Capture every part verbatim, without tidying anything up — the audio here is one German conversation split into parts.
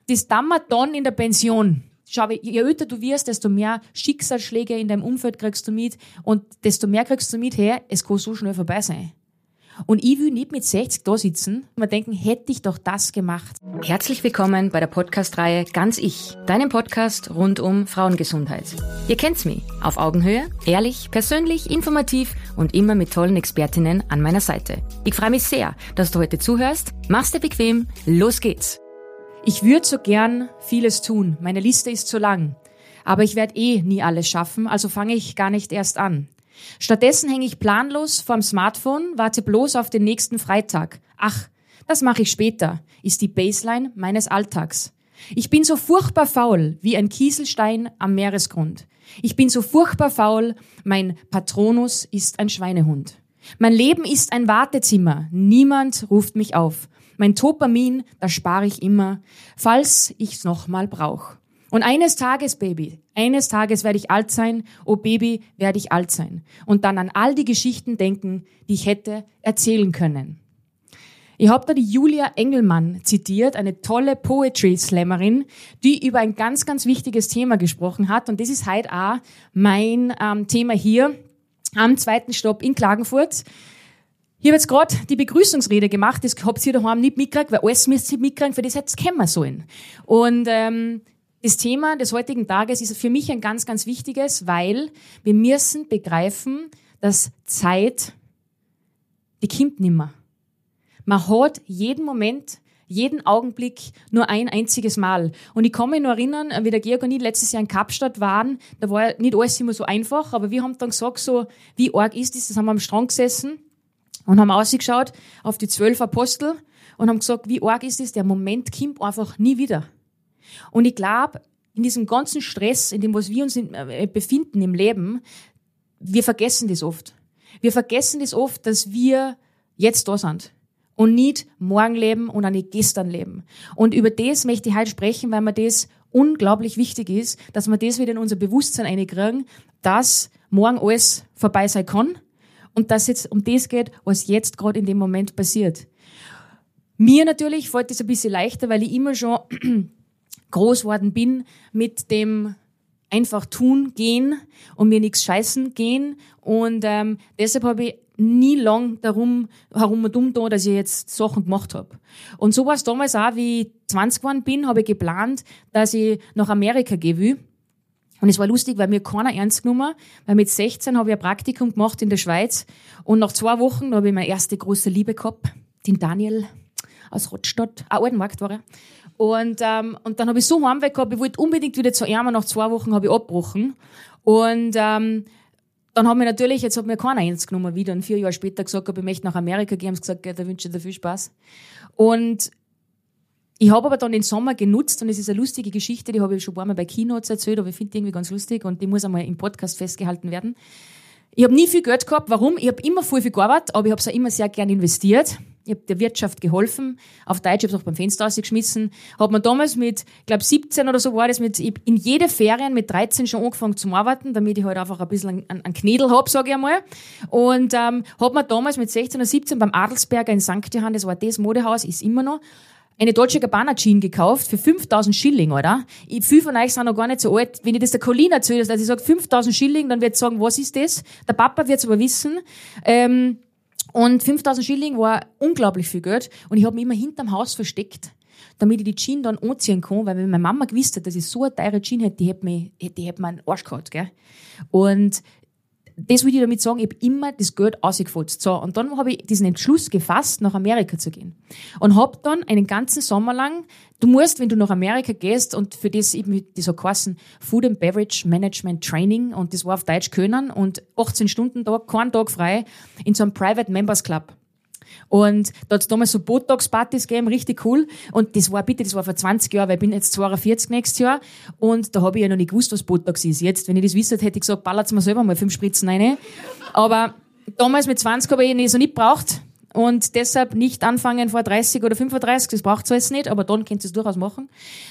das tun wir dann in der Pension. Schau, je älter du wirst, desto mehr Schicksalsschläge in deinem Umfeld kriegst du mit und desto mehr kriegst du mit, hey, es kann so schnell vorbei sein. Und ich will nicht mit sechzig da sitzen und mir denken, hätte ich doch das gemacht. Herzlich willkommen bei der Podcast-Reihe Ganz Ich, deinem Podcast rund um Frauengesundheit. Ihr kennt's mich, auf Augenhöhe, ehrlich, persönlich, informativ und immer mit tollen Expertinnen an meiner Seite. Ich freue mich sehr, dass du heute zuhörst. Mach's dir bequem, los geht's. Ich würde so gern vieles tun, meine Liste ist zu lang. Aber ich werde eh nie alles schaffen, also fange ich gar nicht erst an. Stattdessen hänge ich planlos vorm Smartphone, warte bloß auf den nächsten Freitag. Ach, das mache ich später, ist die Baseline meines Alltags. Ich bin so furchtbar faul wie ein Kieselstein am Meeresgrund. Ich bin so furchtbar faul, mein Patronus ist ein Schweinehund. Mein Leben ist ein Wartezimmer, niemand ruft mich auf. Mein Dopamin, das spare ich immer, falls ich's nochmal brauche. Und eines Tages, Baby, eines Tages werde ich alt sein, oh Baby, werde ich alt sein. Und dann an all die Geschichten denken, die ich hätte erzählen können. Ich habe da die Julia Engelmann zitiert, eine tolle Poetry-Slammerin, die über ein ganz, ganz wichtiges Thema gesprochen hat. Und das ist heute auch mein ähm, Thema hier am zweiten Stopp in Klagenfurt. Ich habe jetzt gerade die Begrüßungsrede gemacht, das habt ihr daheim nicht mitgekriegt, weil alles müsst ihr mitkriegen, für das hätte es kommen sollen. Und ähm, das Thema des heutigen Tages ist für mich ein ganz, ganz wichtiges, weil wir müssen begreifen, dass Zeit, die kommt nimmer. Man hat jeden Moment, jeden Augenblick nur ein einziges Mal. Und ich kann mich noch erinnern, wie der Georg und ich letztes Jahr in Kapstadt waren, da war nicht alles immer so einfach, aber wir haben dann gesagt, so, wie arg ist das? Das haben wir am Strand gesessen und haben ausgeschaut auf die zwölf Apostel und haben gesagt, wie arg ist das? Der Moment kommt einfach nie wieder. Und ich glaube, in diesem ganzen Stress, in dem, was wir uns in, äh, befinden im Leben, wir vergessen das oft. Wir vergessen das oft, dass wir jetzt da sind und nicht morgen leben und auch nicht gestern leben. Und über das möchte ich heute sprechen, weil mir das unglaublich wichtig ist, dass wir das wieder in unser Bewusstsein reinkriegen, dass morgen alles vorbei sein kann und dass es um das geht, was jetzt gerade in dem Moment passiert. Mir natürlich fällt das ein bisschen leichter, weil ich immer schon groß worden bin mit dem einfach tun, gehen und mir nichts scheißen gehen. Und ähm, deshalb habe ich nie lang darum herum und um da, dass ich jetzt Sachen gemacht habe. Und so war es damals auch, wie ich zwanzig geworden bin, habe ich geplant, dass ich nach Amerika gehen will. Und es war lustig, weil mir keiner ernst genommen, weil mit sechzehn habe ich ein Praktikum gemacht in der Schweiz und nach zwei Wochen habe ich meine erste große Liebe gehabt, den Daniel aus Rottstadt, ah, Altenmarkt war er. Und, ähm, und dann habe ich so Heimweh gehabt, ich wollte unbedingt wieder zu ihm, nach zwei Wochen habe ich abgebrochen. Und ähm, dann haben wir natürlich, jetzt hat mir keiner ernst genommen wieder, und vier Jahre später gesagt, ob ich möchte nach Amerika gehen, haben sie gesagt, ja, da wünsche ich dir viel Spaß. Und ich habe aber dann den Sommer genutzt, und es ist eine lustige Geschichte, die habe ich schon ein paar Mal bei Keynotes erzählt, aber ich finde die irgendwie ganz lustig und die muss einmal im Podcast festgehalten werden. Ich habe nie viel Geld gehabt. Warum? Ich habe immer viel, viel gearbeitet, aber ich habe es auch immer sehr gern investiert. Ich habe der Wirtschaft geholfen. Auf Deutsch, ich habe es auch beim Fenster rausgeschmissen. Habe mir damals mit, ich glaube siebzehn oder so war das, mit ich in jede Ferien mit dreizehn schon angefangen zu arbeiten, damit ich halt einfach ein bisschen einen, einen Knädel hab, sage ich einmal. Und ähm, habe mir damals mit sechzehn oder siebzehn beim Adelsberger in Sankt Johann, das war das Modehaus, ist immer noch, eine Dolce Gabbana Jeans gekauft für fünftausend Schilling, oder? Ich, viele von euch sind noch gar nicht so alt. Wenn ich das der Colleen erzähle, dass ich sage fünftausend Schilling, dann wird sie sagen, was ist das? Der Papa wird es aber wissen. Ähm, und fünftausend Schilling war unglaublich viel Geld. Und ich habe mich immer hinterm Haus versteckt, damit ich die Jeans dann anziehen kann, weil wenn meine Mama gewusst hat, dass ich so eine teure Jeans hätte, die hätte mir, die hätte mir einen Arsch gehabt, gell? Und das will ich damit sagen, ich habe immer das Geld ausgefotzt. So, und dann habe ich diesen Entschluss gefasst, nach Amerika zu gehen. Und habe dann einen ganzen Sommer lang, du musst, wenn du nach Amerika gehst, und für das eben, das hat geheißen, Food and Beverage Management Training, und das war auf Deutsch Können, und achtzehn Stunden Tag, keinen Tag frei, in so einem Private Members Club. Und da hat es damals so Botox-Partys gegeben, richtig cool. Und das war, bitte, das war vor zwanzig Jahren, weil ich bin jetzt zweiundvierzig nächstes Jahr. Und da habe ich ja noch nicht gewusst, was Botox ist. Jetzt, wenn ich das wüsste, hätte ich gesagt, ballert's mir selber mal fünf Spritzen rein. Aber damals mit zwanzig habe ich ihn so nicht gebraucht. Und deshalb nicht anfangen vor dreißig oder fünfunddreißig, das braucht es jetzt nicht, aber dann könnt ihr es durchaus machen.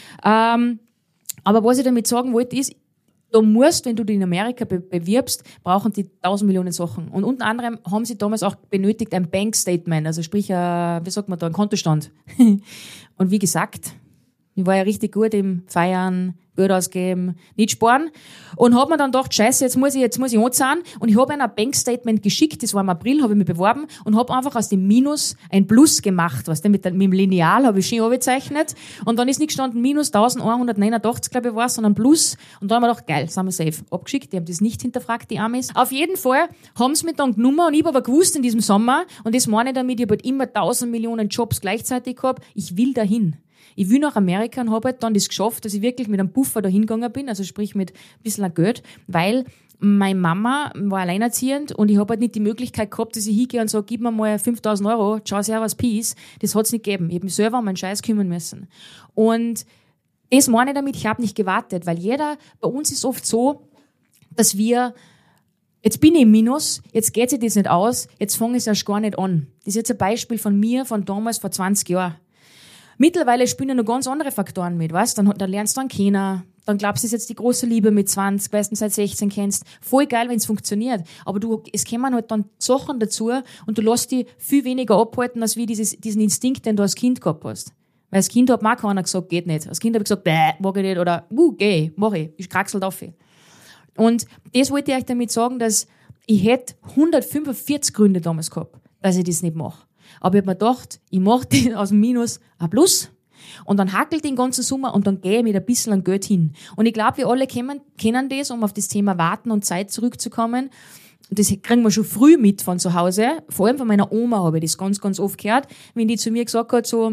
Ähm, aber was ich damit sagen wollte, ist, du musst, wenn du dich in Amerika be- bewirbst, brauchen die tausend Millionen Sachen. Und unter anderem haben sie damals auch benötigt ein Bank Statement, also sprich, äh, wie sagt man da, ein Kontostand. Und wie gesagt, Ich war ja richtig gut im Feiern, Geld ausgeben, nicht sparen. Und hab mir dann gedacht, scheiße, jetzt muss ich, jetzt muss ich anzahlen. Und ich habe ein Bankstatement geschickt, das war im April, habe ich mich beworben und habe einfach aus dem Minus ein Plus gemacht, weißt du, mit, mit dem Lineal habe ich schön abgezeichnet. Und dann ist nicht gestanden Minus elfhundertneunundachtzig, glaube ich, war es, sondern Plus. Und dann haben wir gedacht, geil, sind wir safe. Abgeschickt, die haben das nicht hinterfragt, die Amis. Auf jeden Fall haben sie mich dann genommen und ich habe aber gewusst in diesem Sommer, und das meine ich damit, ich habe halt immer tausend Millionen Jobs gleichzeitig gehabt, ich will dahin. Ich will nach Amerika und habe halt dann das geschafft, dass ich wirklich mit einem Puffer da hingegangen bin, also sprich mit ein bisschen Geld, weil meine Mama war alleinerziehend und ich habe halt nicht die Möglichkeit gehabt, dass ich hingehe und sage, gib mir mal fünftausend Euro, ciao, servus, peace. Das hat's nicht gegeben. Ich habe mich selber um meinen Scheiß kümmern müssen. Und das meine ich damit, ich habe nicht gewartet, weil jeder, bei uns ist oft so, dass wir, jetzt bin ich im Minus, jetzt geht sich das nicht aus, jetzt fange ich es erst gar nicht an. Das ist jetzt ein Beispiel von mir, von damals, vor zwanzig Jahren. Mittlerweile spielen ja noch ganz andere Faktoren mit, weißt? Dann, dann lernst du einen kennen, dann glaubst du, es ist jetzt die große Liebe mit zwanzig, weil du ihn seit sechzehn kennst. Voll geil, wenn es funktioniert. Aber du, es kommen halt dann Sachen dazu und du lässt dich viel weniger abhalten, als wie dieses, diesen Instinkt, den du als Kind gehabt hast. Weil als Kind hat mir auch keiner gesagt, geht nicht. Als Kind habe ich gesagt, bäh, mag ich nicht, oder, uh, geh, mach ich, ich kraxel auf. Und das wollte ich euch damit sagen, dass ich hätte hundertfünfundvierzig Gründe damals gehabt, dass ich das nicht mache. Aber ich habe mir gedacht, ich mache den aus dem Minus ein Plus und dann hackelt den ganzen Sommer und dann gehe ich mit ein bisschen an Geld hin. Und ich glaube, wir alle kennen, kennen das, um auf das Thema Warten und Zeit zurückzukommen. Und das kriegen wir schon früh mit von zu Hause. Vor allem von meiner Oma habe ich das ganz, ganz oft gehört, wenn die zu mir gesagt hat, so,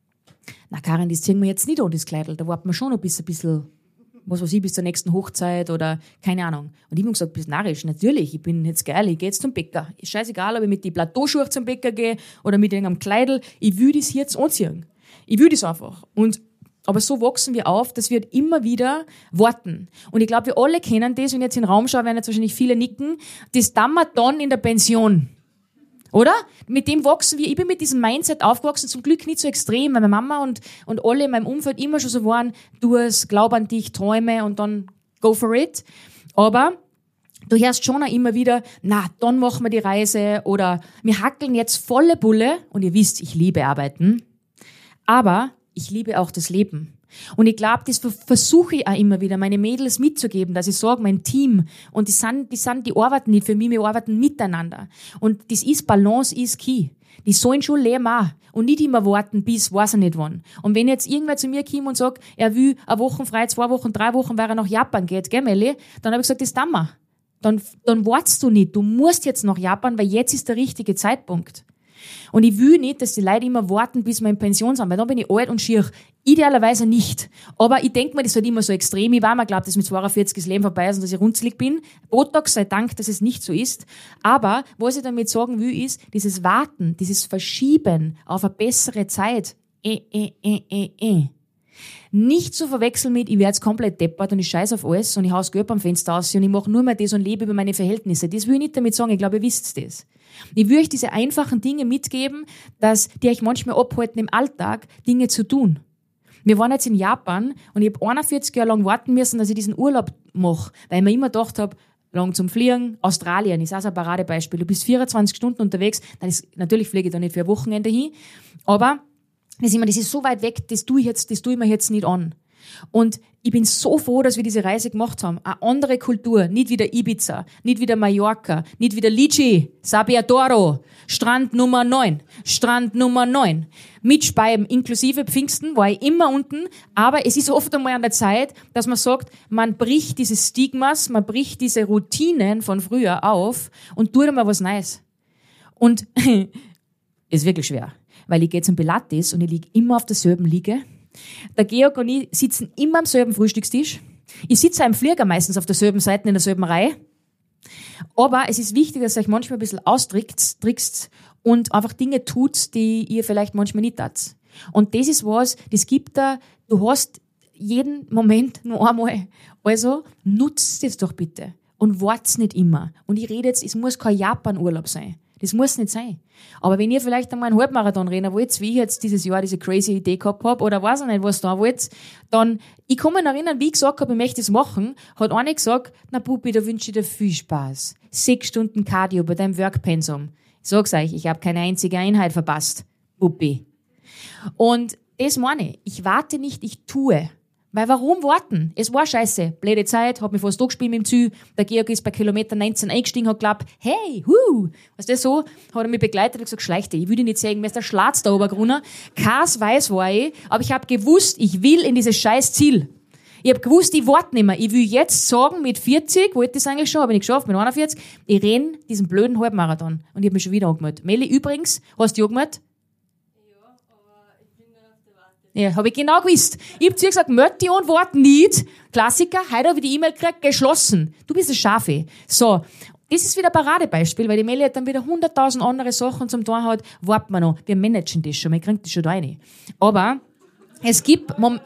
na Karin, das ziehen wir jetzt nicht an, das Kleidl, da warten wir schon noch bis ein bisschen, was weiß ich, bis zur nächsten Hochzeit oder keine Ahnung. Und ich habe gesagt, bist narrisch, natürlich, ich bin jetzt geil, ich gehe jetzt zum Bäcker. Ist scheißegal, ob ich mit die Plateauschuhe zum Bäcker gehe oder mit irgendeinem Kleidl, ich will das jetzt anziehen. Ich will das einfach. Und, aber so wachsen wir auf, dass wir halt immer wieder warten. Und ich glaube, wir alle kennen das, wenn ich jetzt in den Raum schaue, werden jetzt wahrscheinlich viele nicken, das tun wir dann in der Pension. Oder? Mit dem wachsen wir. Ich bin mit diesem Mindset aufgewachsen, zum Glück nicht so extrem, weil meine Mama und, und alle in meinem Umfeld immer schon so waren, du es, glaub an dich, träume und dann go for it. Aber du hörst schon auch immer wieder, na, dann machen wir die Reise oder wir hackeln jetzt volle Bulle und ihr wisst, ich liebe Arbeiten, aber ich liebe auch das Leben. Und ich glaube, das versuche ich auch immer wieder, meine Mädels mitzugeben, dass ich sage, mein Team, und die sind, die sind, die arbeiten nicht für mich, wir arbeiten miteinander. Und das ist, Balance ist key. Die sollen schon leben auch. Und nicht immer warten bis, weiß ich nicht wann. Und wenn jetzt irgendwer zu mir kommt und sagt, er will eine Woche frei, zwei Wochen, drei Wochen, weil er nach Japan geht, gell, Melli? Dann habe ich gesagt, das tun wir. Dann, dann wartest du nicht. Du musst jetzt nach Japan, weil jetzt ist der richtige Zeitpunkt. Und ich will nicht, dass die Leute immer warten, bis wir in Pension sind, weil dann bin ich alt und schier. Idealerweise nicht. Aber ich denke mir, das ist halt immer so extrem. Ich war mir glaubt, dass mit zweiundvierzig das Leben vorbei ist und dass ich runzlig bin. Botox sei Dank, dass es nicht so ist. Aber was ich damit sagen will, ist, dieses Warten, dieses Verschieben auf eine bessere Zeit, eh, eh, eh, eh, eh. Nicht zu verwechseln mit, ich werde jetzt komplett deppert und ich scheiße auf alles und ich hau's Geld am Fenster aus und ich mache nur mehr das und lebe über meine Verhältnisse. Das will ich nicht damit sagen, ich glaube, ihr wisst das. Ich will euch diese einfachen Dinge mitgeben, dass die euch manchmal abhalten, im Alltag Dinge zu tun. Wir waren jetzt in Japan und ich habe einundvierzig Jahre lang warten müssen, dass ich diesen Urlaub mache, weil ich mir immer gedacht habe, lang zum Fliegen, Australien ist auch so ein Paradebeispiel. Du bist vierundzwanzig Stunden unterwegs, dann ist, natürlich fliege ich da nicht für ein Wochenende hin, aber das ist, immer, das ist so weit weg, das tue ich jetzt, das tue ich mir jetzt nicht an. Und ich bin so froh, dass wir diese Reise gemacht haben. Eine andere Kultur, nicht wieder Ibiza, nicht wieder Mallorca, nicht wieder Lici, Sabbiadoro, Strand Nummer neun, Strand Nummer neun. Mit Speiben, inklusive Pfingsten, war ich immer unten, aber es ist oft einmal an der Zeit, dass man sagt, man bricht diese Stigmas, man bricht diese Routinen von früher auf und tut einmal was Neues. Und ist wirklich schwer. Weil ich gehe zum Pilates und ich liege immer auf derselben Liege. Der Georg und ich sitzen immer am selben Frühstückstisch. Ich sitze im Flieger meistens auf derselben Seite in derselben Reihe. Aber es ist wichtig, dass ihr euch manchmal ein bisschen austrickst und einfach Dinge tut, die ihr vielleicht manchmal nicht tat. Und das ist was, das gibt da, du hast jeden Moment nur einmal. Also nutzt es doch bitte und wart's nicht immer. Und ich rede jetzt, es muss kein Japan-Urlaub sein. Das muss nicht sein. Aber wenn ihr vielleicht einmal einen Halbmarathon rennen wollt, wie ich jetzt dieses Jahr diese crazy Idee gehabt habe, oder weiß ich nicht, was da wollt, dann, ich kann mich erinnern, wie ich gesagt habe, ich möchte das machen, hat einer gesagt, na Bubi, da wünsche ich dir viel Spaß. Sechs Stunden Cardio bei deinem Workpensum. Ich sag's euch, ich habe keine einzige Einheit verpasst. Bubi. Und das meine ich. Ich warte nicht, ich tue. Weil warum warten? Es war scheiße. Blöde Zeit, hab mich fast angespielt mit dem Zü. Der Georg ist bei Kilometer neunzehn eingestiegen, hat geglaubt, hey, hu, was das so? Hat er mich begleitet und gesagt, schleich dich, ich will dich nicht sagen, mir ist der Schlatz da oben. Keins weiß war ich, aber ich hab gewusst, ich will in dieses scheiß Ziel. Ich hab gewusst, ich warte nicht mehr. Ich will jetzt sagen, mit vierzig, wollte ich das eigentlich schon, habe ich nicht geschafft, mit einundvierzig, ich renn diesen blöden Halbmarathon. Und ich hab mich schon wieder angemeldet. Meli, übrigens, hast du dich angemeldet? Ja, habe ich genau gewusst. Ich hab zu ihr gesagt, meld dich und wart nicht. Klassiker, heute habe ich die E-Mail gekriegt, geschlossen. Du bist ein Schafe. So. Das ist wieder ein Paradebeispiel, weil die Meli hat dann wieder hunderttausend andere Sachen zum Tun hat. Warten wir noch. Wir managen das schon, wir kriegen das schon da rein. Aber es gibt, Mom-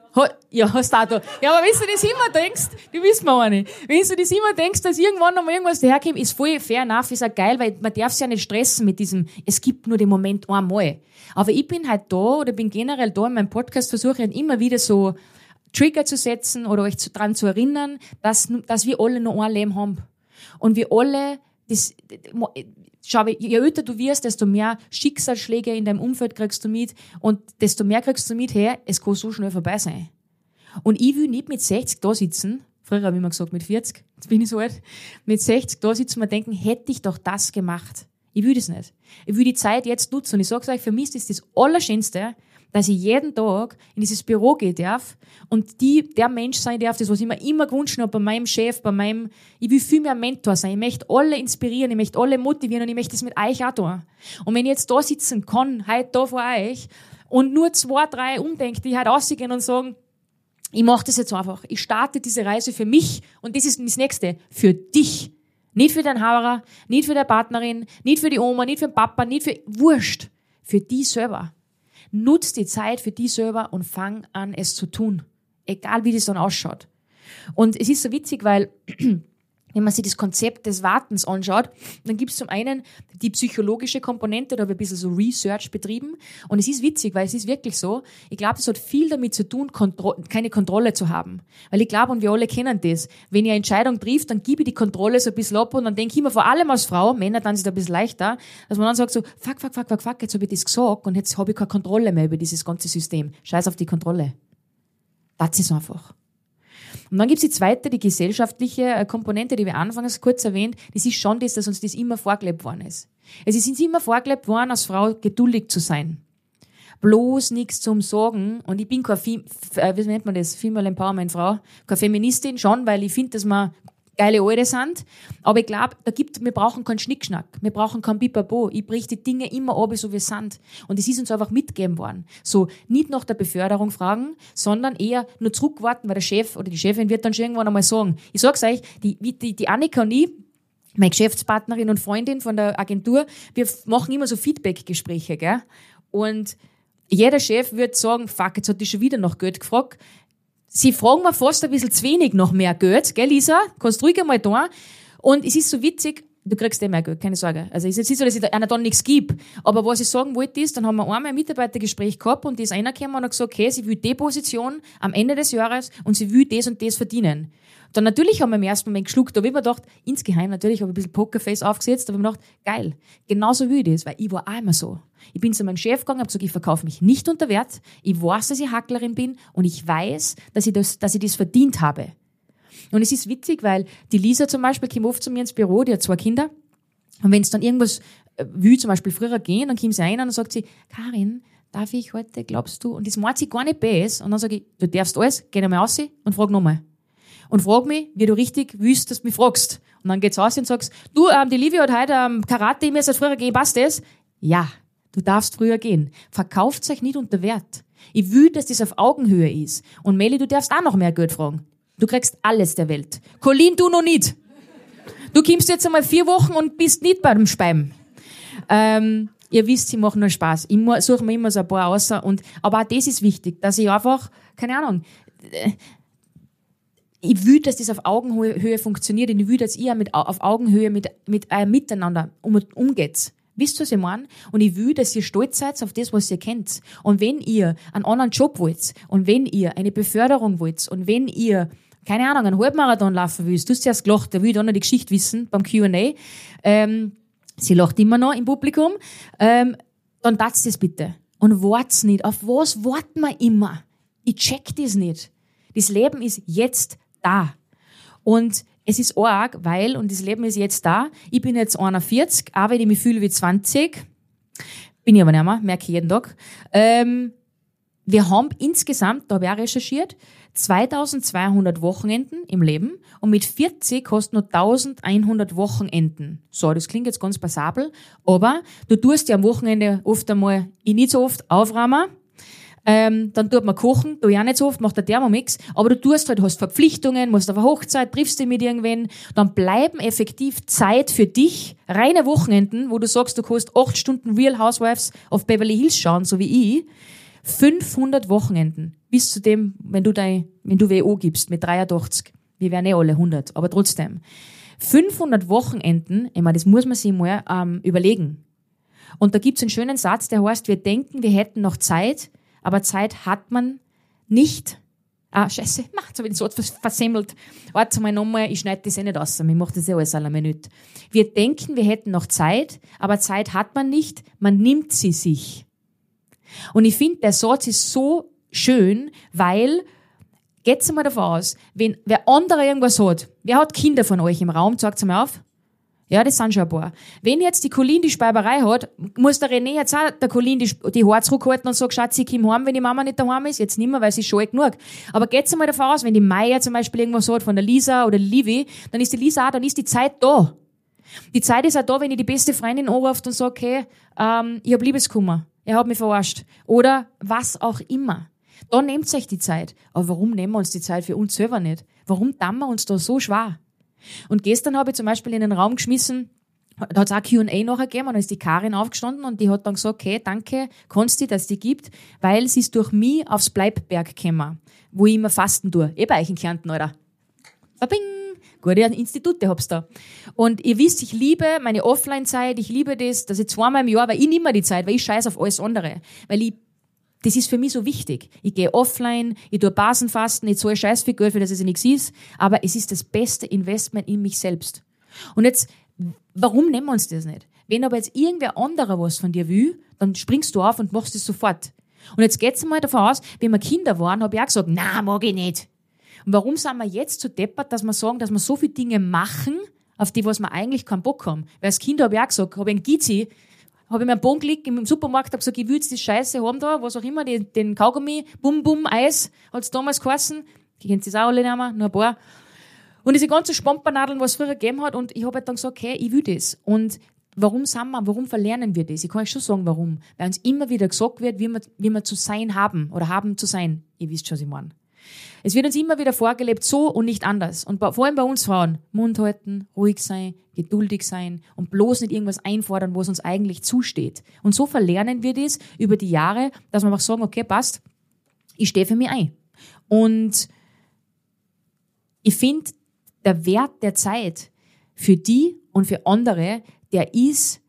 ja, hast du auch da. Ja, aber wenn du das immer denkst, die wissen wir auch nicht. Wenn du das immer denkst, dass irgendwann noch mal irgendwas daherkommt, ist voll fair enough, ist auch geil, weil man darf sich ja nicht stressen mit diesem, es gibt nur den Moment einmal. Aber ich bin halt da, oder bin generell da in meinem Podcast, versuche ich immer wieder so Trigger zu setzen oder euch daran zu erinnern, dass, dass wir alle noch ein Leben haben. Und wir alle, das, schau, je älter du wirst, desto mehr Schicksalsschläge in deinem Umfeld kriegst du mit und desto mehr kriegst du mit, hey, es kann so schnell vorbei sein. Und ich will nicht mit sechzig da sitzen, früher habe ich immer gesagt mit vierzig, jetzt bin ich so alt, mit sechzig da sitzen und denken, hätte ich doch das gemacht. Ich will das nicht. Ich will die Zeit jetzt nutzen und ich sag's euch, für mich ist das Allerschönste, dass ich jeden Tag in dieses Büro gehen darf und die, der Mensch sein darf, das was ich mir immer gewünscht habe, bei meinem Chef, bei meinem, ich will viel mehr Mentor sein, ich möchte alle inspirieren, ich möchte alle motivieren und ich möchte das mit euch auch tun. Und wenn ich jetzt da sitzen kann, heute da vor euch und nur zwei, drei umdenkt, die heute rausgehen und sagen, ich mache das jetzt einfach, ich starte diese Reise für mich und das ist das Nächste, für dich. Nicht für deinen Hauerer, nicht für deine Partnerin, nicht für die Oma, nicht für den Papa, nicht für, wurscht, für die selber. Nutz die Zeit für die selber und fang an, es zu tun. Egal, wie das dann ausschaut. Und es ist so witzig, weil, wenn man sich das Konzept des Wartens anschaut, dann gibt es zum einen die psychologische Komponente, da habe ich ein bisschen so Research betrieben. Und es ist witzig, weil es ist wirklich so, ich glaube, das hat viel damit zu tun, Kontro- keine Kontrolle zu haben. Weil ich glaube, und wir alle kennen das, wenn ihr eine Entscheidung trifft, dann gebe ich die Kontrolle so ein bisschen ab und dann denke ich immer vor allem als Frau, Männer dann ist es ein bisschen leichter, dass man dann sagt so, fuck, fuck, fuck, fuck, fuck, jetzt habe ich das gesagt und jetzt habe ich keine Kontrolle mehr über dieses ganze System. Scheiß auf die Kontrolle. Das ist einfach. Und dann gibt's die zweite, die gesellschaftliche Komponente, die wir anfangs kurz erwähnt, das ist schon das, dass uns das immer vorgelebt worden ist. Es ist uns immer vorgelebt worden, als Frau geduldig zu sein. Bloß nichts zum Sagen. Und ich bin keine, Fem- äh, wie nennt man das, Female Empowerment Frau, keine Feministin, schon, weil ich finde, dass wir geile Alte sind. Aber ich glaube, da gibt, wir brauchen keinen Schnickschnack. Wir brauchen kein Bipabo. Ich brich die Dinge immer ab, so wie es sind. Und es ist uns einfach mitgegeben worden. So, nicht nach der Beförderung fragen, sondern eher nur zurückwarten, weil der Chef oder die Chefin wird dann schon irgendwann einmal sagen. Ich sag's euch, die, die, die Annika und ich, meine Geschäftspartnerin und Freundin von der Agentur, wir machen immer so Feedback-Gespräche, gell? Und jeder Chef wird sagen, fuck, jetzt hat die schon wieder nach Geld gefragt. Sie fragen mir fast ein bisschen zu wenig nach mehr Geld, gell, Lisa? Kannst ruhig einmal da. Und es ist so witzig, du kriegst eh mehr Geld, keine Sorge. Also es ist jetzt nicht so, dass ich da einer dann nichts gebe. Aber was ich sagen wollte ist, dann haben wir einmal ein Mitarbeitergespräch gehabt und die ist einer gekommen und hat gesagt, okay, sie will die Position am Ende des Jahres und sie will das und das verdienen. Dann natürlich haben wir im ersten Moment geschluckt, da habe ich mir gedacht, insgeheim natürlich habe ich ein bisschen Pokerface aufgesetzt, aber ich habe mir gedacht, geil, genauso will ich das, weil ich war auch immer so. Ich bin zu meinem Chef gegangen, habe gesagt, ich verkaufe mich nicht unter Wert, ich weiß, dass ich Hacklerin bin und ich weiß, dass ich das, dass ich das verdient habe. Und es ist witzig, weil die Lisa zum Beispiel kommt oft zu mir ins Büro, die hat zwei Kinder und wenn es dann irgendwas will, zum Beispiel früher gehen, dann kommt sie rein und dann sagt sie, Karin, darf ich heute, glaubst du? Und das meint sie gar nicht besser. Und dann sage ich, du darfst alles, geh einmal raus und frag nochmal. Und frag mich, wie du richtig willst, dass du mich fragst. Und dann geht's raus und sagst, du, ähm, die Livia hat heute ähm, Karate, ich muss jetzt früher gehen, passt das? Ja, du darfst früher gehen. Verkauft euch nicht unter Wert. Ich will, dass das auf Augenhöhe ist. Und Meli, du darfst auch noch mehr Geld fragen. Du kriegst alles der Welt. Colin, du noch nicht. Du kommst jetzt einmal vier Wochen und bist nicht beim Speiben. Ähm, ihr wisst, sie machen nur Spaß. Ich suche mir immer so ein paar außer und, aber auch das ist wichtig, dass ich einfach, keine Ahnung, ich will, dass das auf Augenhöhe funktioniert und ich will, dass ihr mit, auf Augenhöhe mit, mit eurem Miteinander um, umgeht. Wisst ihr, was ich meine? Und ich will, dass ihr stolz seid auf das, was ihr kennt. Und wenn ihr einen anderen Job wollt und wenn ihr eine Beförderung wollt und wenn ihr, keine Ahnung, einen Halbmarathon laufen willst, du hast zuerst gelacht, da will ich dann noch die Geschichte wissen beim Q and A, ähm, sie lacht immer noch im Publikum, ähm, dann tat's das bitte. Und wart's nicht. Auf was warten wir immer? Ich check das nicht. Das Leben ist jetzt da. Und es ist arg, weil, und das Leben ist jetzt da, ich bin jetzt einundvierzig, auch wenn ich mich fühle wie zwanzig, bin ich aber nicht mehr, merke ich jeden Tag. Ähm, wir haben insgesamt, da habe ich auch recherchiert, zweitausendzweihundert Wochenenden im Leben und mit vierzig hast du noch eintausendeinhundert Wochenenden. So, das klingt jetzt ganz passabel, aber du tust ja am Wochenende oft einmal, ich nicht so oft, aufräumen, ähm, dann tut man kochen, tu ich auch nicht so oft, macht der Thermomix, aber du tust halt, hast Verpflichtungen, musst auf eine Hochzeit, triffst dich mit irgendwen, dann bleiben effektiv Zeit für dich, reine Wochenenden, wo du sagst, du kannst acht Stunden Real Housewives of Beverly Hills schauen, so wie ich, fünfhundert Wochenenden. Bis zu dem, wenn du dein, wenn du W O gibst mit dreiundachtzig. Wir wären eh alle hundert, aber trotzdem. fünfhundert Wochenenden, ich meine, das muss man sich mal ähm, überlegen. Und da gibt's einen schönen Satz, der heißt, wir denken, wir hätten noch Zeit, aber Zeit hat man nicht. Ah, scheiße, jetzt habe ich den Satz versemmelt. Warte mal nochmal, ich schneide das eh nicht aus, ich mache das ja alles alle Minute. Wir denken, wir hätten noch Zeit, aber Zeit hat man nicht, man nimmt sie sich. Und ich finde, der Satz ist so schön, weil, geht's mal davon aus, wenn wer andere irgendwas hat, wer hat Kinder von euch im Raum, zeigt's mal auf? Ja, das sind schon ein paar. Wenn jetzt die Colleen die Speiberei hat, muss der René jetzt auch der Colleen die, die Haare zurückhalten und sagen, Schatzi, ich komm heim, wenn die Mama nicht daheim ist. Jetzt nicht mehr, weil sie ist schon alt genug. Aber geht's mal davon aus, wenn die Maya zum Beispiel irgendwas hat von der Lisa oder Livi, dann ist die Lisa auch, dann ist die Zeit da. Die Zeit ist auch da, wenn ich die beste Freundin anruft und sage, okay, ähm, ich hab Liebeskummer. Er hat mich verarscht. Oder was auch immer. Da nehmt euch die Zeit. Aber warum nehmen wir uns die Zeit für uns selber nicht? Warum tun wir uns da so schwer? Und gestern habe ich zum Beispiel in den Raum geschmissen, da hat es auch Q und A nachher gegeben, und da ist die Karin aufgestanden und die hat dann gesagt, okay, danke, Konsti, dass es die gibt, weil sie ist durch mich aufs Bleibberg gekommen, wo ich immer fasten tue. Eh bei euch in Kärnten, Alter. Babing! Gute Institute hab's da. Und ihr wisst, ich liebe meine Offline-Zeit, ich liebe das, dass ich zweimal im Jahr, weil ich nehme mir die Zeit, weil ich scheiß auf alles andere. Weil ich, das ist für mich so wichtig. Ich gehe offline, ich tue Basenfasten, ich zahle scheiß viel Geld, für das es nichts ist, aber es ist das beste Investment in mich selbst. Und jetzt, warum nehmen wir uns das nicht? Wenn aber jetzt irgendwer anderer was von dir will, dann springst du auf und machst es sofort. Und jetzt geht's mal davon aus, wenn wir Kinder waren, habe ich auch gesagt, na, mag ich nicht. Und warum sind wir jetzt so deppert, dass wir sagen, dass wir so viele Dinge machen, auf die, was wir eigentlich keinen Bock haben? Weil als Kind habe ich auch gesagt, habe ich einen Gizi, habe ich mir einen Boden gelegt im Supermarkt, habe gesagt, ich will jetzt das Scheiße haben da, was auch immer, die, den Kaugummi, Bum Bum Eis, hat's damals geheißen. Die kennt das auch alle nicht mehr, nur ein paar. Und diese ganzen Spampernadeln, was es früher gegeben hat, und ich habe halt dann gesagt, okay, ich will das. Und warum sind wir, warum verlernen wir das? Ich kann euch schon sagen, warum. Weil uns immer wieder gesagt wird, wie wir, wie wir zu sein haben, oder haben zu sein. Ihr wisst schon, was ich meine. Es wird uns immer wieder vorgelebt, so und nicht anders. Und vor allem bei uns Frauen, Mund halten, ruhig sein, geduldig sein und bloß nicht irgendwas einfordern, was uns eigentlich zusteht. Und so verlernen wir das über die Jahre, dass wir einfach sagen, okay, passt, ich stehe für mich ein. Und ich finde, der Wert der Zeit für die und für andere, der ist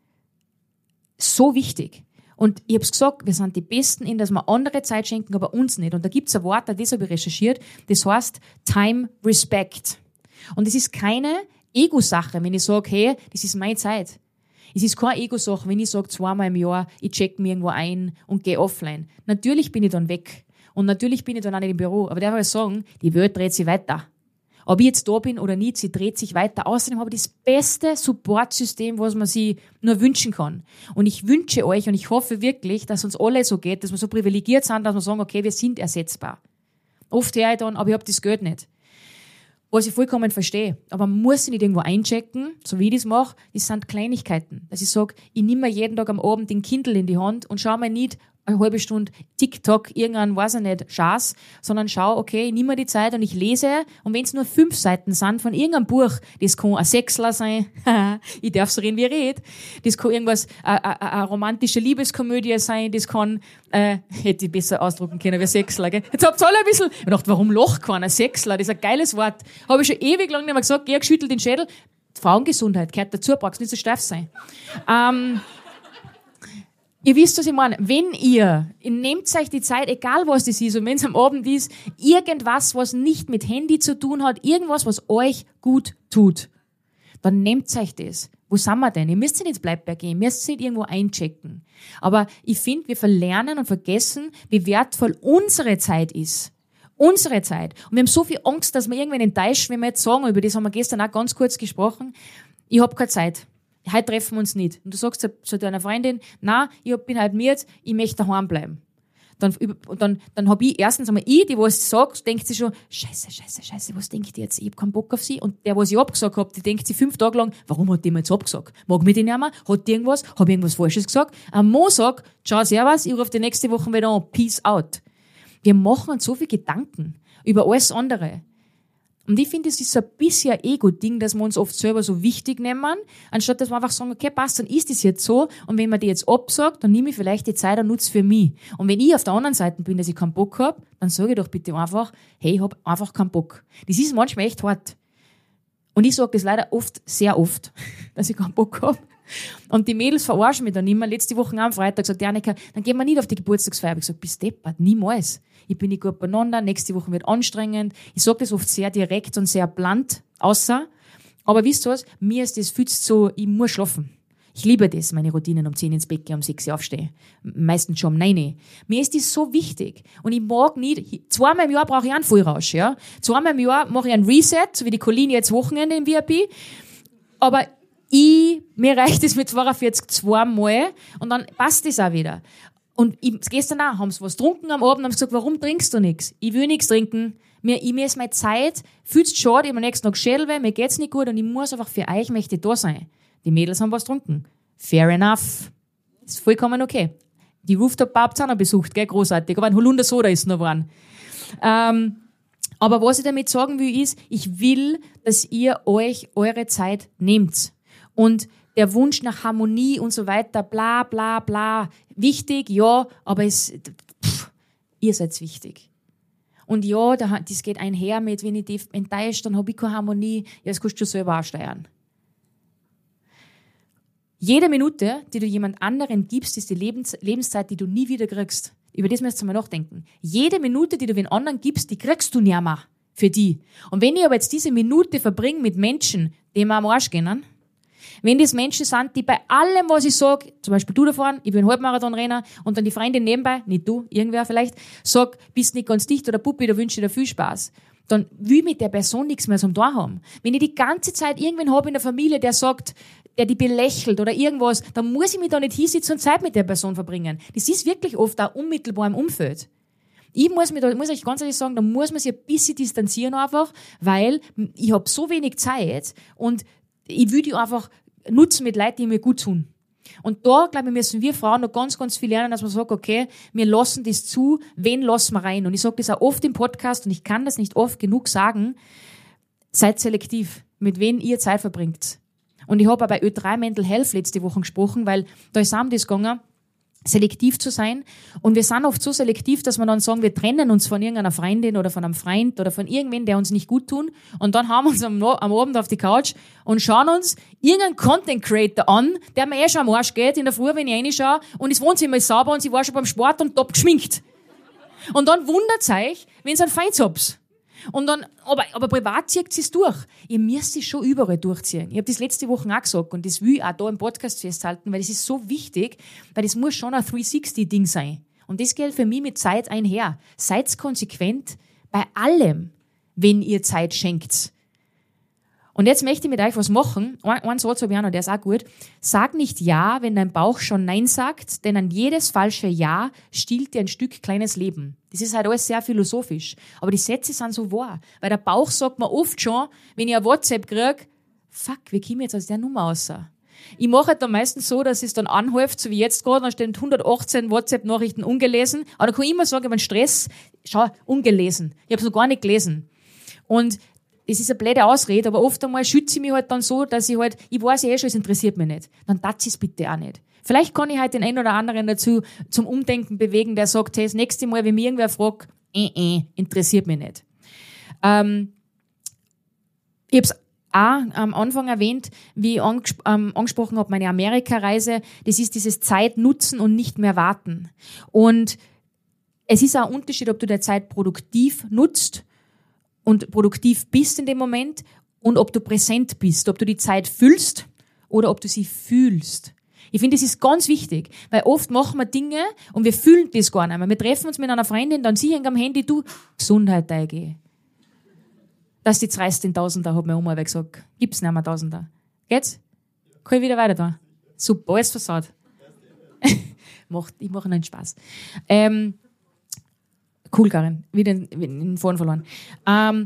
so wichtig. Und ich hab's gesagt, wir sind die Besten in, dass wir andere Zeit schenken, aber uns nicht. Und da gibt's ein Wort, das habe ich recherchiert, das heißt Time Respect. Und es ist keine Ego-Sache, wenn ich sage, hey, das ist meine Zeit. Es ist keine Ego-Sache, wenn ich sage, zweimal im Jahr, ich check mir irgendwo ein und gehe offline. Natürlich bin ich dann weg. Und natürlich bin ich dann auch nicht im Büro. Aber darf ich sagen, die Welt dreht sich weiter. Ob ich jetzt da bin oder nicht, sie dreht sich weiter. Außerdem habe ich das beste Supportsystem, was man sich nur wünschen kann. Und ich wünsche euch und ich hoffe wirklich, dass uns alle so geht, dass wir so privilegiert sind, dass wir sagen, okay, wir sind ersetzbar. Oft höre ich dann, aber ich habe das Geld nicht. Was ich vollkommen verstehe. Aber man muss sich nicht irgendwo einchecken, so wie ich das mache. Das sind Kleinigkeiten. Dass ich sage, ich nehme mir jeden Tag am Abend den Kindle in die Hand und schaue mir nicht eine halbe Stunde TikTok, irgendein, weiß ich nicht, Schaß, sondern schau, okay, ich nehme mir die Zeit und ich lese, und wenn es nur fünf Seiten sind von irgendeinem Buch, das kann ein Sechsler sein, ich darf so reden, wie ich rede, das kann irgendwas, eine romantische Liebeskomödie sein, das kann, äh, hätte ich besser ausdrucken können, wie Sechsler, gell? Jetzt habt ihr alle ein bisschen, ich dachte, warum lacht keiner? Sechsler, das ist ein geiles Wort. Habe ich schon ewig lang nicht mehr gesagt, Georg schüttelt den Schädel. Frauengesundheit gehört dazu, brauchst nicht so steif sein. Ähm, Ihr wisst, was ich meine. Wenn ihr, ihr nehmt euch die Zeit, egal was das ist, und wenn es am Abend ist, irgendwas, was nicht mit Handy zu tun hat, irgendwas, was euch gut tut, dann nehmt euch das. Wo sind wir denn? Ihr müsst nicht ins Bleibberg gehen, ihr müsst nicht irgendwo einchecken. Aber ich finde, wir verlernen und vergessen, wie wertvoll unsere Zeit ist. Unsere Zeit. Und wir haben so viel Angst, dass wir irgendwann enttäuscht, wenn wir jetzt sagen, über das haben wir gestern auch ganz kurz gesprochen, ich habe keine Zeit. Heute treffen wir uns nicht. Und du sagst zu deiner Freundin, na, ich bin halt müde, ich möchte daheim bleiben. Dann, dann, dann habe ich erstens einmal ich, die was sagt, denkt sie schon, scheiße, scheiße, scheiße, was denkt die jetzt? Ich habe keinen Bock auf sie. Und der, was ich abgesagt habe, die denkt sie fünf Tage lang, warum hat die mir jetzt abgesagt? Mag mich die nicht mehr? Hat die irgendwas? Habe ich irgendwas Falsches gesagt? Am Mo sagt, ciao, servus, ich rufe die nächste Woche wieder an, peace out. Wir machen uns so viel Gedanken über alles andere. Und ich finde, es ist so ein bisschen ein Ego-Ding, dass wir uns oft selber so wichtig nehmen, anstatt dass wir einfach sagen, okay, passt, dann ist es jetzt so. Und wenn man die jetzt absagt, dann nehme ich vielleicht die Zeit und nutze für mich. Und wenn ich auf der anderen Seite bin, dass ich keinen Bock habe, dann sage ich doch bitte einfach, hey, ich habe einfach keinen Bock. Das ist manchmal echt hart. Und ich sage das leider oft, sehr oft, dass ich keinen Bock habe. Und die Mädels verarschen mich dann immer. Letzte Woche am Freitag sagt die Annika, dann gehen wir nicht auf die Geburtstagsfeier. Ich habe gesagt, bist deppert, niemals. Ich bin nicht gut beieinander, nächste Woche wird anstrengend. Ich sage das oft sehr direkt und sehr blunt, außer. Aber wisst ihr was? Mir ist das viel zu so, ich muss schlafen. Ich liebe das, meine Routinen um zehn ins Bett gehen, um sechs Uhr aufstehen. Meistens schon um neun. Mir ist das so wichtig. Und ich mag nicht, zweimal im Jahr brauche ich einen Vollrausch, ja. Zweimal im Jahr mache ich einen Reset, so wie die Colleen jetzt Wochenende im V I P. Aber ich, mir reicht es mit zweiundvierzig zweimal und dann passt das auch wieder. Und ich, gestern auch, haben sie was getrunken am Abend, haben sie gesagt, warum trinkst du nichts? Ich will nichts trinken. Mir, ich, mir ist meine Zeit, fühlst schade, ich am nächsten Tag Schädel, mir geht's nicht gut und ich muss einfach für euch, möchte da sein. Die Mädels haben was getrunken. Fair enough. Ist vollkommen okay. Die Rooftop-Pubs haben wir besucht, gell, großartig. Aber ein Holunder Soda ist noch geworden. Ähm, aber was ich damit sagen will, ist, ich will, dass ihr euch eure Zeit nehmt. Und der Wunsch nach Harmonie und so weiter, bla, bla, bla, wichtig, ja, aber es, pff, ihr seid wichtig. Und ja, das geht einher mit, wenn ich die enttäuscht, dann habe ich keine Harmonie, ja, das kannst du selber auch steuern. Jede Minute, die du jemand anderen gibst, ist die Lebens- Lebenszeit, die du nie wieder kriegst. Über das müsst ihr mal nachdenken. Jede Minute, die du den anderen gibst, die kriegst du nicht mehr für die. Und wenn ich aber jetzt diese Minute verbringe mit Menschen, die mir am Arsch gehen, wenn das Menschen sind, die bei allem, was ich sage, zum Beispiel du davon, ich bin Halbmarathonrenner, und dann die Freundin nebenbei, nicht du, irgendwer vielleicht, sagt, bist nicht ganz dicht oder Puppi, da wünsche ich dir viel Spaß. Dann will ich mit der Person nichts mehr zum Tor haben. Wenn ich die ganze Zeit irgendwen habe in der Familie, der sagt, der die belächelt oder irgendwas, dann muss ich mich da nicht hinsitzen und Zeit mit der Person verbringen. Das ist wirklich oft auch unmittelbar im Umfeld. Ich muss mich da, muss euch ganz ehrlich sagen, da muss man sich ein bisschen distanzieren einfach, weil ich habe so wenig Zeit und ich will die einfach nutzen mit Leuten, die mir gut tun. Und da, glaube ich, müssen wir Frauen noch ganz, ganz viel lernen, dass man sagt, okay, wir lassen das zu, wen lassen wir rein? Und ich sage das auch oft im Podcast und ich kann das nicht oft genug sagen, seid selektiv, mit wem ihr Zeit verbringt. Und ich habe auch bei Ö drei Mental Health letzte Woche gesprochen, weil da ist auch um das gegangen, selektiv zu sein. Und wir sind oft so selektiv, dass wir dann sagen, wir trennen uns von irgendeiner Freundin oder von einem Freund oder von irgendwen, der uns nicht gut tun. Und dann haben wir uns am, am Abend auf die Couch und schauen uns irgendeinen Content Creator an, der mir eh schon am Arsch geht in der Früh, wenn ich reinschaue, und das Wohnzimmer ist sauber und sie war schon beim Sport und top geschminkt. Und dann wundert's euch, wenn ihr einen Feind habt. Und dann, aber, aber privat zieht es durch. Ihr müsst es schon überall durchziehen. Ich habe das letzte Woche auch gesagt und das will ich auch da im Podcast festhalten, weil das ist so wichtig, weil das muss schon ein dreihundertsechzig-Ding sein. Und das geht für mich mit Zeit einher. Seid konsequent bei allem, wenn ihr Zeit schenkt. Und jetzt möchte ich mit euch was machen. Ein, ein Satz habe ich auch noch, der ist auch gut. Sag nicht Ja, wenn dein Bauch schon Nein sagt, denn an jedes falsche Ja stiehlt dir ein Stück kleines Leben. Das ist halt alles sehr philosophisch. Aber die Sätze sind so wahr. Weil der Bauch sagt mir oft schon, wenn ich ein WhatsApp kriege, fuck, wie komme ich jetzt aus der Nummer raus? Ich mache halt dann meistens so, dass es dann anhäuft, so wie jetzt gerade, dann stehen hundertachtzehn WhatsApp-Nachrichten ungelesen. Aber da kann ich immer sagen, ich habe einen Stress, schau, ungelesen. Ich habe es noch gar nicht gelesen. Und das ist eine blöde Ausrede, aber oft einmal schütze ich mich halt dann so, dass ich halt, ich weiß ja eh schon, es interessiert mich nicht. Dann tat's es bitte auch nicht. Vielleicht kann ich halt den einen oder anderen dazu zum Umdenken bewegen, der sagt, hey, das nächste Mal, wenn mich irgendwer fragt, äh, äh, interessiert mich nicht. Ähm, ich habe es auch am Anfang erwähnt, wie ich angesp- ähm, angesprochen habe, meine Amerika-Reise, das ist dieses Zeit nutzen und nicht mehr warten. Und es ist auch ein Unterschied, ob du deine Zeit produktiv nutzt und produktiv bist in dem Moment und ob du präsent bist, ob du die Zeit füllst oder ob du sie fühlst. Ich finde, das ist ganz wichtig, weil oft machen wir Dinge und wir fühlen das gar nicht mehr. Wir treffen uns mit einer Freundin, dann sie hängt am Handy, du, Gesundheit, Deige. Das ist die dreizehntausender, hat meine Oma gesagt. Gibt's nicht mehr Tausender. Geht's? Kann ich wieder weiter da? Super, alles versaut. Macht, ich mache einen Spaß. Ähm, cool, Karin. Wieder in, in den Faden verloren. Ähm,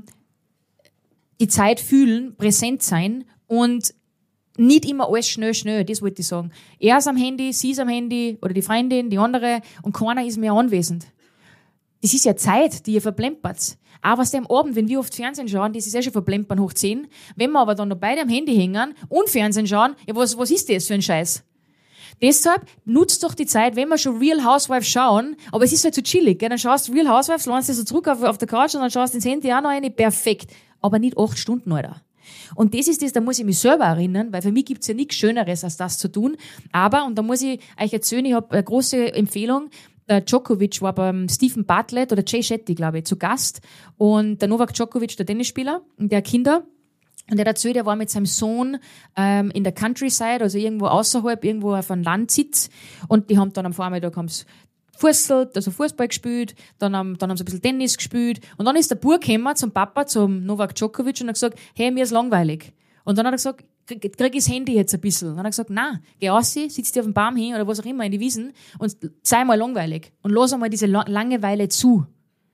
die Zeit fühlen, präsent sein und nicht immer alles schnell, schnell, das wollte ich sagen. Er ist am Handy, sie ist am Handy oder die Freundin, die andere und keiner ist mehr anwesend. Das ist ja Zeit, die ihr verplempert. Aber was am Abend, wenn wir oft Fernsehen schauen, das ist ja schon verplempern hoch zehn. Wenn wir aber dann noch beide am Handy hängen und Fernsehen schauen, ja, was, was ist das für ein Scheiß? Deshalb nutzt doch die Zeit, wenn wir schon Real Housewives schauen, aber es ist halt so chillig, gell? Dann schaust du Real Housewives, lernst du so zurück auf, auf der Couch und dann schaust du ins Handy auch noch eine, perfekt. Aber nicht acht Stunden, Alter. Und das ist das, da muss ich mich selber erinnern, weil für mich gibt's ja nichts Schöneres, als das zu tun. Aber, und da muss ich euch erzählen, ich habe eine große Empfehlung, der Djokovic war beim Stephen Bartlett oder Jay Shetty, glaube ich, zu Gast. Und der Novak Djokovic, der Tennisspieler, und der Kinder. Und er hat erzählt, er war mit seinem Sohn ähm, in der Countryside, also irgendwo außerhalb, irgendwo auf einem Landsitz. Und die haben dann am Vormittag haben's Fußball, also Fußball gespielt, dann haben, dann haben sie ein bisschen Tennis gespielt. Und dann ist der Bub gekommen zum Papa, zum Novak Djokovic, und hat gesagt, hey, mir ist langweilig. Und dann hat er gesagt, krieg, krieg ich das Handy jetzt ein bisschen. Und dann hat er gesagt, nein, geh raus, sitz dir auf dem Baum hin oder was auch immer in die Wiesen und sei mal langweilig. Und lass einmal diese Langeweile zu.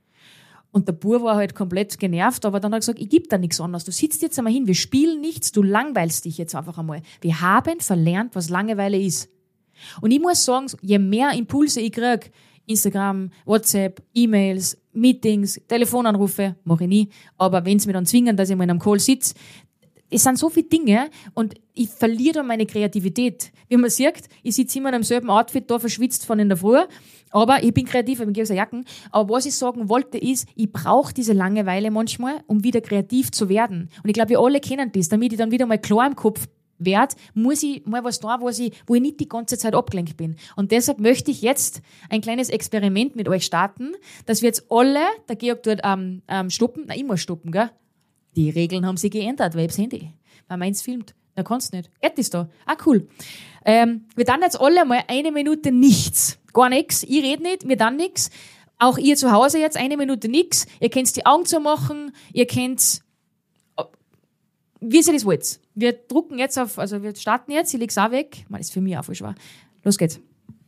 Und der Bub war halt komplett genervt, aber dann hat er gesagt, ich geb da nichts anderes. Du sitzt jetzt einmal hin, wir spielen nichts, du langweilst dich jetzt einfach einmal. Wir haben verlernt, was Langeweile ist. Und ich muss sagen, je mehr Impulse ich krieg, Instagram, WhatsApp, E-Mails, Meetings, Telefonanrufe, mache ich nie, aber wenn sie mir dann zwingen, dass ich mal in einem Call sitze, es sind so viele Dinge und ich verliere dann meine Kreativität. Wie man sieht, ich sitze immer in einem selben Outfit da, verschwitzt von in der Früh, aber ich bin kreativ, ich bin aus Jacken. Aber was ich sagen wollte ist, ich brauche diese Langeweile manchmal, um wieder kreativ zu werden. Und ich glaube, wir alle kennen das, damit ich dann wieder mal klar im Kopf werde, muss ich mal was da, wo ich, wo ich nicht die ganze Zeit abgelenkt bin. Und deshalb möchte ich jetzt ein kleines Experiment mit euch starten, dass wir jetzt alle, der Georg tut ähm, ähm, stoppen, na, ich muss stoppen, gell? Die Regeln haben sich geändert, weil ich das Handy, weil meins filmt. Da kannst du nicht. Geht das da? Ah, cool. Ähm, wir dann jetzt alle mal eine Minute nichts. Gar nichts. Ich rede nicht, wir dann nichts. Auch ihr zu Hause jetzt eine Minute nichts. Ihr könnt die Augen zumachen, ihr könnt, wie ihr das wollt. Wir drucken jetzt auf, also wir starten jetzt, ich leg's auch weg. Man, ist für mich auch voll schwer. Los geht's.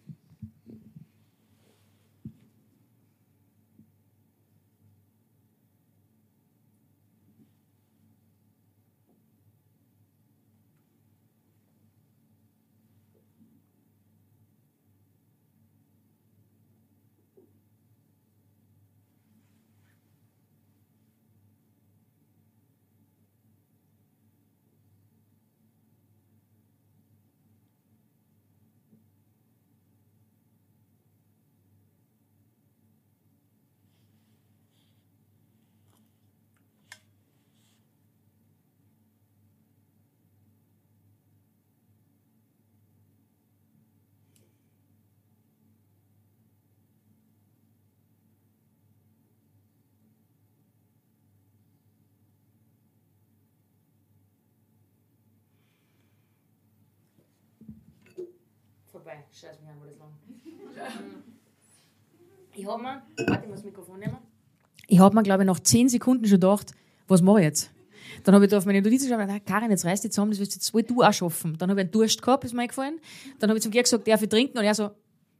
Vorbei. Scheiß mich an, wo das lang. Ich hab mir, warte, ich muss das Mikrofon nehmen. Ich hab mir, glaube ich, nach zehn Sekunden schon gedacht, was mache ich jetzt? Dann habe ich da auf meine Notizen geschaut und gedacht, Karin, jetzt reiß dich zusammen, das willst jetzt wohl du auch schaffen. Dann habe ich einen Durst gehabt, ist mir eingefallen. Dann habe ich zum Georg gesagt, darf ich trinken? Und er so,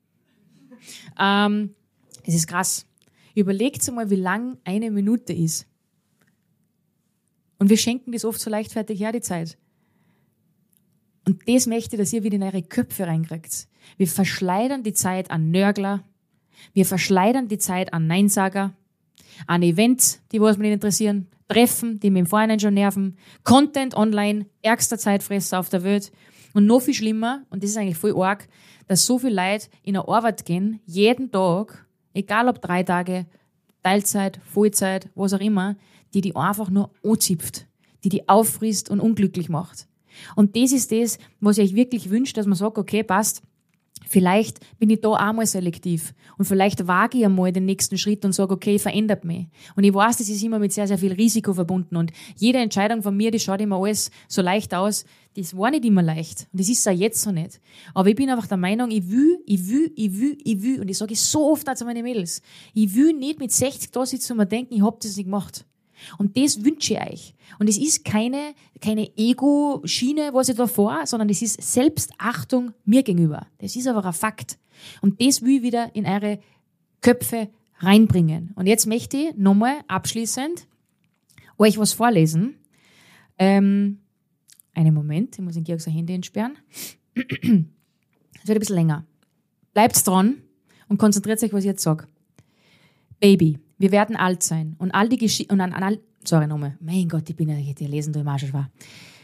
ähm, das ist krass. Überlegt mal, wie lang eine Minute ist. Und wir schenken das oft so leichtfertig her, die Zeit. Und das möchte ich, dass ihr wieder in eure Köpfe reinkriegt. Wir verschleudern die Zeit an Nörgler. Wir verschleudern die Zeit an Neinsager, an Events, die was mich nicht interessieren, Treffen, die mich im Vorhinein schon nerven, Content online, ärgster Zeitfresser auf der Welt. Und noch viel schlimmer, und das ist eigentlich voll arg, dass so viele Leute in eine Arbeit gehen, jeden Tag, egal ob drei Tage, Teilzeit, Vollzeit, was auch immer, die die einfach nur anzipft, die die auffrisst und unglücklich macht. Und das ist das, was ich euch wirklich wünsche, dass man sagt, okay, passt, Vielleicht bin ich da auch mal selektiv und vielleicht wage ich einmal den nächsten Schritt und sage, okay, verändert mich. Und ich weiß, das ist immer mit sehr, sehr viel Risiko verbunden und jede Entscheidung von mir, die schaut immer alles so leicht aus, das war nicht immer leicht und das ist auch jetzt so nicht. Aber ich bin einfach der Meinung, ich will, ich will, ich will, ich will und ich sage es so oft zu meinen Mädels, ich will nicht mit sechzig da sitzen und mir denken, ich hab das nicht gemacht. Und das wünsche ich euch. Und es ist keine, keine Ego-Schiene, was ich da vor, sondern es ist Selbstachtung mir gegenüber. Das ist aber ein Fakt. Und das will ich wieder in eure Köpfe reinbringen. Und jetzt möchte ich nochmal abschließend euch was vorlesen. Ähm, einen Moment, ich muss in Georg sein Handy entsperren. Es wird ein bisschen länger. Bleibt dran und konzentriert euch, was ich jetzt sage. Baby, wir werden alt sein und all die Geschichten, und an, an all, sorry nochmal, mein Gott, ich bin ja, die lesen, du im Arsch war.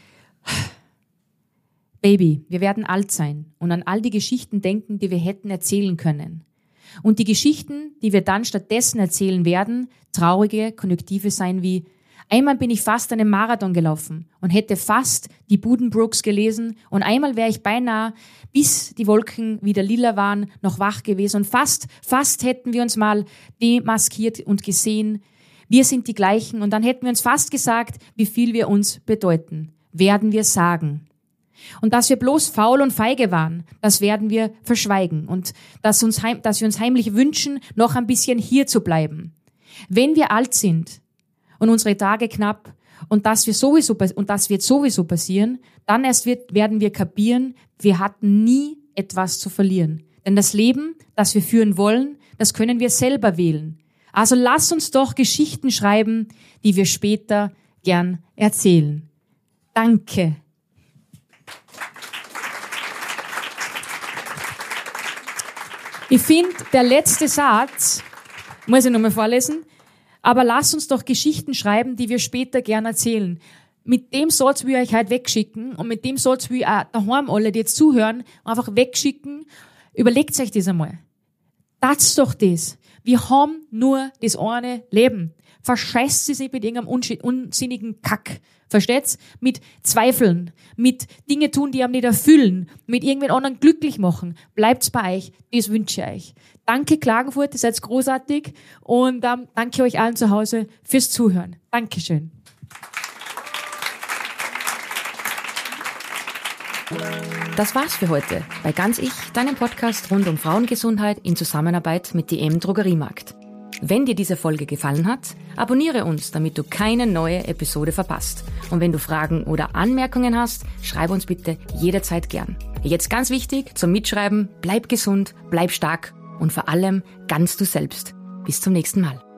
Baby, wir werden alt sein und an all die Geschichten denken, die wir hätten erzählen können. Und die Geschichten, die wir dann stattdessen erzählen werden, traurige Konjunktive sein wie: Einmal bin ich fast einen Marathon gelaufen und hätte fast die Buddenbrooks gelesen und einmal wäre ich beinahe, bis die Wolken wieder lila waren, noch wach gewesen und fast, fast hätten wir uns mal demaskiert und gesehen, wir sind die Gleichen und dann hätten wir uns fast gesagt, wie viel wir uns bedeuten. Werden wir sagen. Und dass wir bloß faul und feige waren, das werden wir verschweigen und dass, uns heim, dass wir uns heimlich wünschen, noch ein bisschen hier zu bleiben. Wenn wir alt sind und unsere Tage knapp und das, wir sowieso, und das wird sowieso passieren, dann erst wird, werden wir kapieren, wir hatten nie etwas zu verlieren. Denn das Leben, das wir führen wollen, das können wir selber wählen. Also lass uns doch Geschichten schreiben, die wir später gern erzählen. Danke. Ich finde, der letzte Satz, muss ich nochmal vorlesen, aber lasst uns doch Geschichten schreiben, die wir später gern erzählen. Mit dem Satz will ich euch heute wegschicken und mit dem Satz will ich auch daheim alle, die jetzt zuhören, einfach wegschicken. Überlegt euch das einmal. Das ist doch das. Wir haben nur das eine Leben. Verscheißt es nicht mit irgendeinem unsinnigen Kack. Versteht's? Mit Zweifeln, mit Dinge tun, die einem nicht erfüllen, mit irgendwen anderen glücklich machen. Bleibt's bei euch. Das wünsche ich euch. Danke Klagenfurt, ihr seid großartig und ähm, danke euch allen zu Hause fürs Zuhören. Dankeschön. Das war's für heute bei Ganz Ich, deinem Podcast rund um Frauengesundheit in Zusammenarbeit mit D M Drogeriemarkt. Wenn dir diese Folge gefallen hat, abonniere uns, damit du keine neue Episode verpasst. Und wenn du Fragen oder Anmerkungen hast, schreib uns bitte jederzeit gern. Jetzt ganz wichtig zum Mitschreiben: Bleib gesund, bleib stark und vor allem ganz du selbst. Bis zum nächsten Mal.